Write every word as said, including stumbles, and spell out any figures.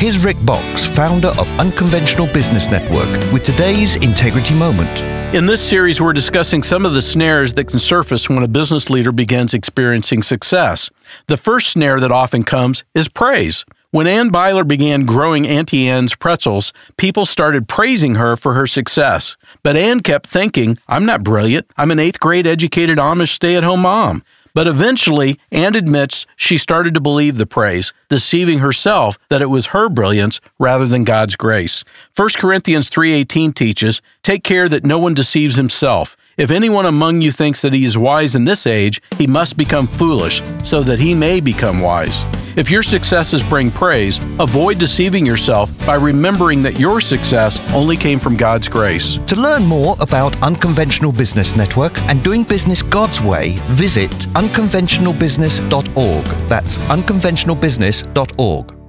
Here's Rick Box, founder of Unconventional Business Network, with today's Integrity Moment. In this series, we're discussing some of the snares that can surface when a business leader begins experiencing success. The first snare that often comes is praise. When Ann Byler began growing Auntie Anne's pretzels, people started praising her for her success. But Ann kept thinking, I'm not brilliant. I'm an eighth grade educated Amish stay-at-home mom. But eventually, Ann admits she started to believe the praise, deceiving herself that it was her brilliance rather than God's grace. First Corinthians three eighteen teaches, take care that no one deceives himself. If anyone among you thinks that he is wise in this age, he must become foolish, so that he may become wise. If your successes bring praise, avoid deceiving yourself by remembering that your success only came from God's grace. To learn more about Unconventional Business Network and doing business God's way, visit unconventional business dot org. That's unconventional business dot org.